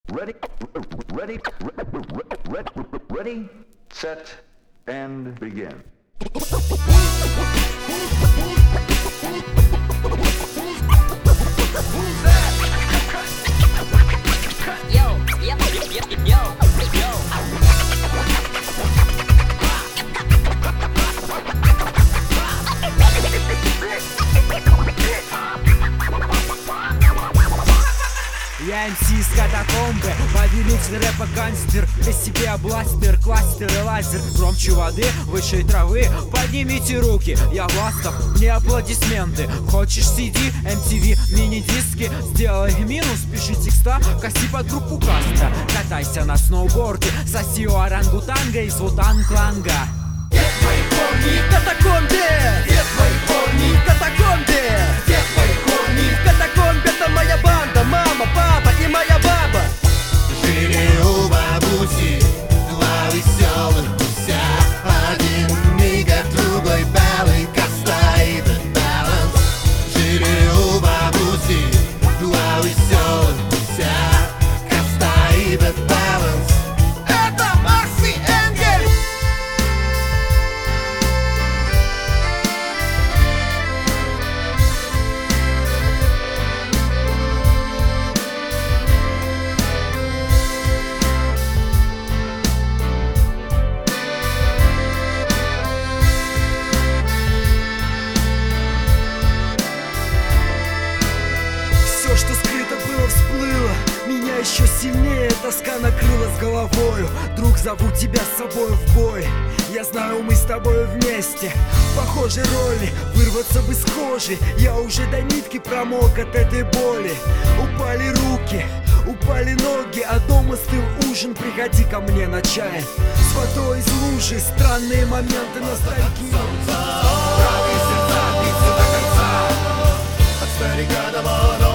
Ready, ready, ready, set, and begin. Я МС из катакомбы, повелитель рэпа гангстер. Для себя бластер, кластер и лазер. Громче воды, выше травы, поднимите руки. Я Властов, мне аплодисменты. Хочешь CD, MTV, мини-диски? Сделай минус, пиши текста, коси под группу Кастро. Катайся на сноуборде, соси у орангутанга из Вутан-кланга. Где твои корни в катакомбе? Где твои корни в катакомбе? Где твои корни в катакомбе? Это моя банда, мама, папа и моя баба. Жили у бабуси два веселых гуся. Один мигает, другой белый, стоит баланс. Жили у бабуси два веселых гуся. Стоит баланс. Это Маркс и Энгельс. Все, что скрыто было, всплыло. Меня еще сильнее тоска накрыла с головою. Друг, зову тебя с собой в бой. Я знаю, мы с тобой вместе похожи роли. Вырваться бы с кожи. Я уже до нитки промок от этой боли. Упали руки, упали ноги, а дома стыл ужин. Приходи ко мне на чай с водой из лужи. Странные моменты ностальгии. Правые сердца биться до конца. От старика до молодого.